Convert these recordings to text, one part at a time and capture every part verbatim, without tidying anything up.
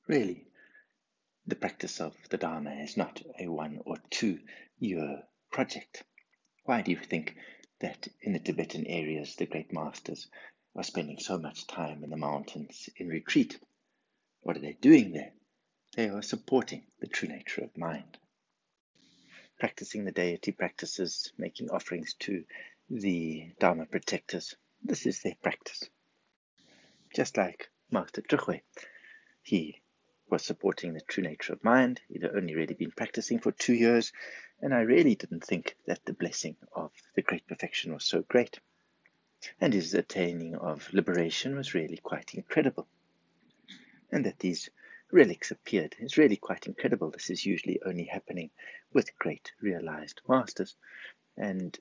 Really, the practice of the Dharma is not a one or two year project. Why do you think that in the Tibetan areas the great masters are spending so much time in the mountains in retreat? What are they doing there? They are supporting the true nature of mind. Practicing the deity practices, making offerings to the Dharma protectors. This is their practice. Just like Master Trungwe, he was supporting the true nature of mind. He'd only really been practicing for two years, and I really didn't think that the blessing of the great perfection was so great. And his attaining of liberation was really quite incredible. And that these relics appeared is really quite incredible. This is usually only happening with great realized masters. And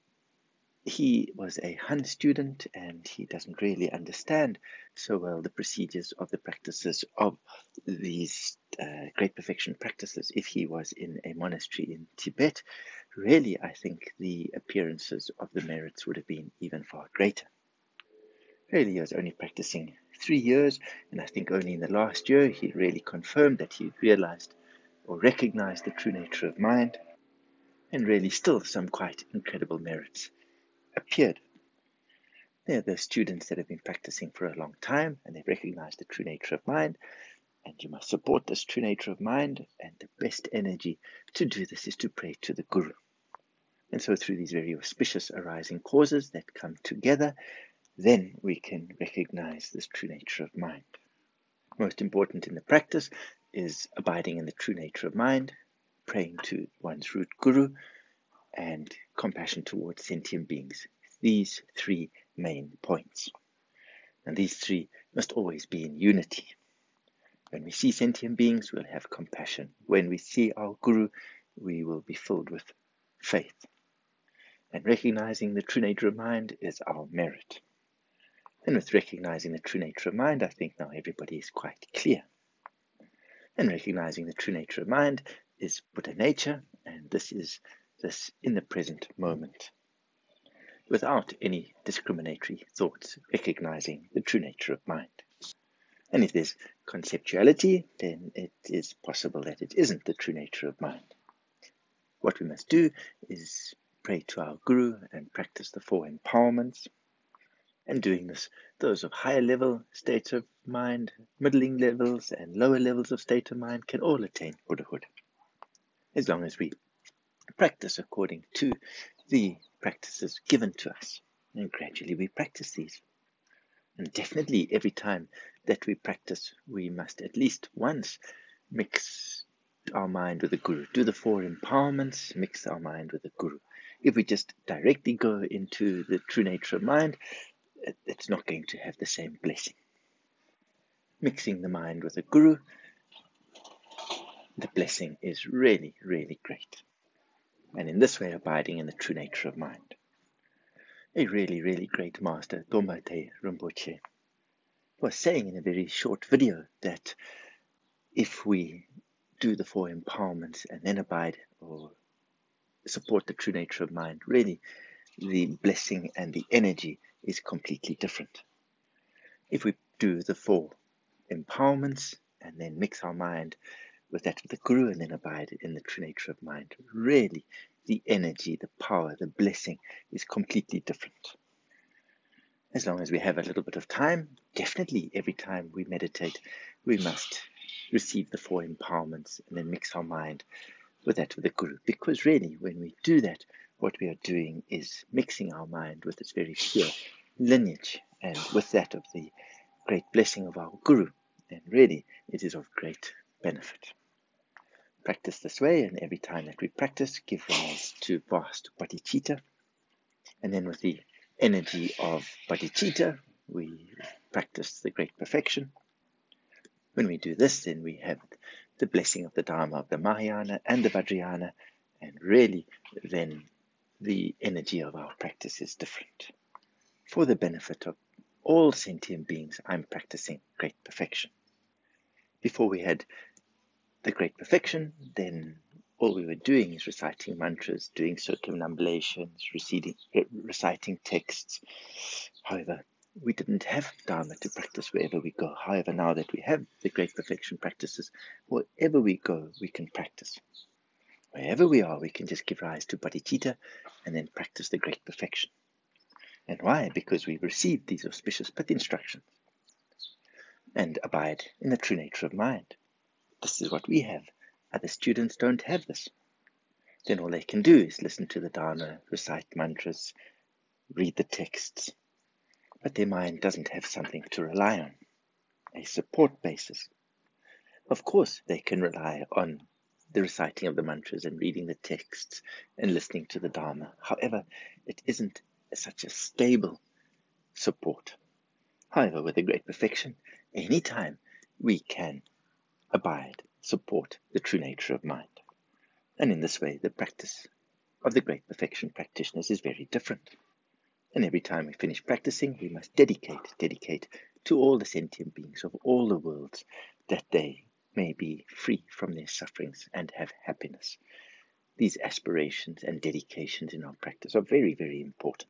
he was a Han student, and he doesn't really understand so well the procedures of the practices of these uh, great perfection practices. If he was in a monastery in Tibet, really I think the appearances of the merits would have been even far greater. Really, he was only practicing three years, and I think only in the last year he really confirmed that he realized or recognized the true nature of mind, and really still some quite incredible merits appeared. They're the students that have been practicing for a long time, and they've recognized the true nature of mind, and you must support this true nature of mind, and the best energy to do this is to pray to the Guru. And so through these very auspicious arising causes that come together, then we can recognize this true nature of mind. Most important in the practice is abiding in the true nature of mind, praying to one's root Guru, and compassion towards sentient beings. These three main points. And these three must always be in unity. When we see sentient beings, we'll have compassion. When we see our Guru, we will be filled with faith. And recognizing the true nature of mind is our merit. And with recognizing the true nature of mind, I think now everybody is quite clear. And recognizing the true nature of mind is Buddha nature, and this is this in the present moment, without any discriminatory thoughts, recognizing the true nature of mind. And if there's conceptuality, then it is possible that it isn't the true nature of mind. What we must do is pray to our Guru and practice the four empowerments. And doing this, those of higher level states of mind, middling levels, and lower levels of state of mind can all attain Buddhahood, as long as we practice according to the practices given to us. And gradually we practice these. And definitely every time that we practice, we must at least once mix our mind with the Guru. Do the four empowerments, mix our mind with the Guru. If we just directly go into the true nature of mind, it's not going to have the same blessing. Mixing the mind with the Guru, the blessing is really, really great. And in this way, abiding in the true nature of mind. A really, really great master, Tomate Rinpoche, was saying in a very short video that if we do the four empowerments and then abide or support the true nature of mind, really the blessing and the energy is completely different. If we do the four empowerments and then mix our mind with that of the Guru and then abide in the true nature of mind, really the energy, the power, the blessing is completely different. As long as we have a little bit of time, definitely every time we meditate, we must receive the four empowerments and then mix our mind with that of the Guru. Because really, when we do that, what we are doing is mixing our mind with its very pure lineage and with that of the great blessing of our Guru. And really, it is of great benefit. Practice this way, and every time that we practice, give rise to vast bodhicitta. And then with the energy of bodhicitta, we practice the great perfection. When we do this, then we have the blessing of the Dharma of the Mahayana and the Vajrayana, and really then the energy of our practice is different. For the benefit of all sentient beings, I'm practicing great perfection. Before we had the great perfection, then all we were doing is reciting mantras, doing circumambulations, reciting, reciting texts. However, we didn't have Dharma to practice wherever we go. However, now that we have the great perfection practices, wherever we go, we can practice. Wherever we are, we can just give rise to bodhicitta and then practice the great perfection. And why? Because we've received these auspicious pith instructions and abide in the true nature of mind. This is what we have. Other students don't have this. Then all they can do is listen to the Dharma, recite mantras, read the texts, but their mind doesn't have something to rely on, a support basis. Of course, they can rely on the reciting of the mantras and reading the texts and listening to the Dharma. However, it isn't such a stable support. However, with the great perfection, any time we can abide, support the true nature of mind. And in this way, the practice of the great perfection practitioners is very different. And every time we finish practicing, we must dedicate, dedicate to all the sentient beings of all the worlds, that they may be free from their sufferings and have happiness. These aspirations and dedications in our practice are very, very important.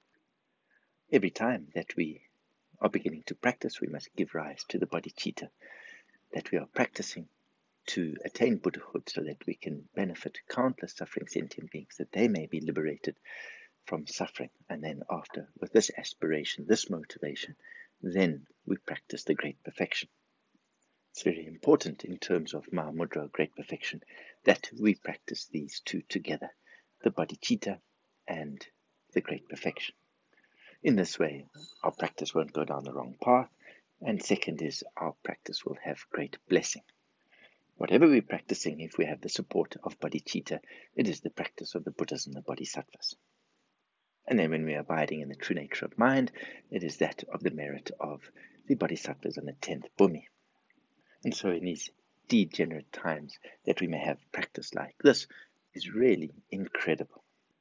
Every time that we are beginning to practice, we must give rise to the bodhicitta, that we are practicing to attain Buddhahood so that we can benefit countless suffering sentient beings, that they may be liberated from suffering. And then after, with this aspiration, this motivation, then we practice the great perfection. It's very important in terms of Mahamudra, great perfection, that we practice these two together, the bodhicitta and the great perfection. In this way, our practice won't go down the wrong path, and second is our practice will have great blessing. Whatever we're practicing, if we have the support of bodhicitta, it is the practice of the Buddhas and the Bodhisattvas. And then when we are abiding in the true nature of mind, it is that of the merit of the Bodhisattvas and the tenth Bhumi. And so in these degenerate times that we may have practice like this is really incredible.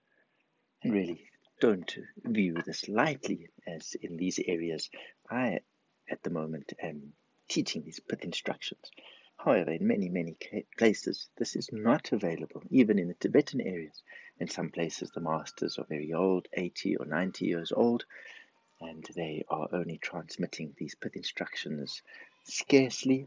And really don't view this lightly, as in these areas I at the moment am teaching these pith instructions. However, in many, many places this is not available, even in the Tibetan areas. In some places the masters are very old, eighty or ninety years old, and they are only transmitting these pith instructions scarcely,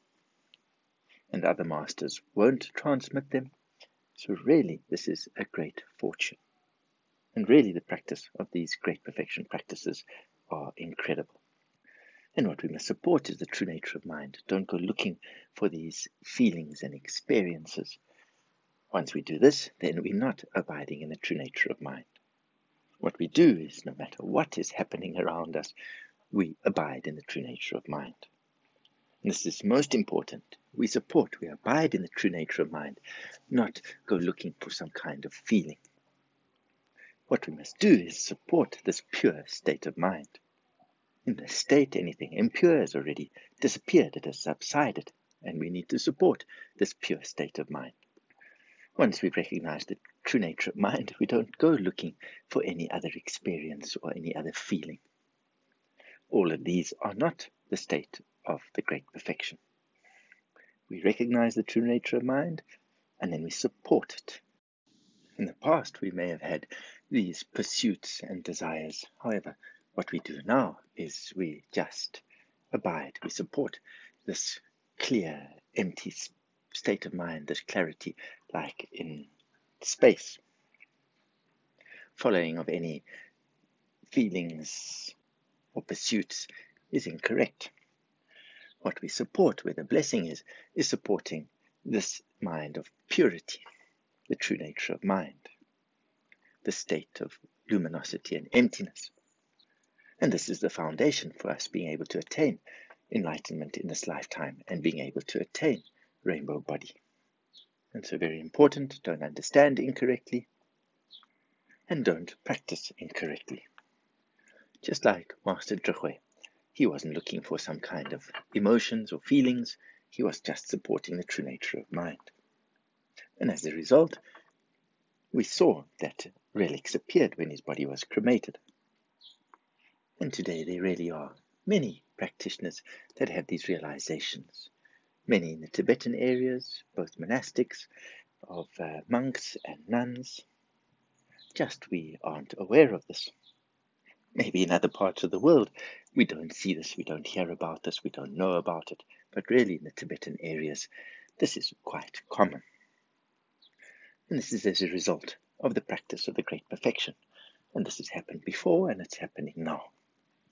and other masters won't transmit them. So really, this is a great fortune. And really, the practice of these great perfection practices are incredible. And what we must support is the true nature of mind. Don't go looking for these feelings and experiences. Once we do this, then we're not abiding in the true nature of mind. What we do is, no matter what is happening around us, we abide in the true nature of mind. And this is most important. We support, we abide in the true nature of mind, not go looking for some kind of feeling. What we must do is support this pure state of mind. In this state, anything impure has already disappeared, it has subsided, and we need to support this pure state of mind. Once we recognize the true nature of mind, we don't go looking for any other experience or any other feeling. All of these are not the state of the great perfection. We recognize the true nature of mind, and then we support it. In the past, we may have had these pursuits and desires. However, what we do now is we just abide, we support this clear, empty state of mind, this clarity, like in space. Following of any feelings or pursuits is incorrect. What we support, where the blessing is, is supporting this mind of purity, the true nature of mind, the state of luminosity and emptiness. And this is the foundation for us being able to attain enlightenment in this lifetime and being able to attain rainbow body. And so very important, don't understand incorrectly and don't practice incorrectly. Just like Master Zhihue, he wasn't looking for some kind of emotions or feelings, he was just supporting the true nature of mind. And as a result, we saw that relics appeared when his body was cremated. And today there really are many practitioners that have these realizations. Many in the Tibetan areas, both monastics, of uh, monks and nuns. Just we aren't aware of this. Maybe in other parts of the world, we don't see this, we don't hear about this, we don't know about it, but really in the Tibetan areas, this is quite common. And this is as a result of the practice of the Great Perfection. And this has happened before, and it's happening now.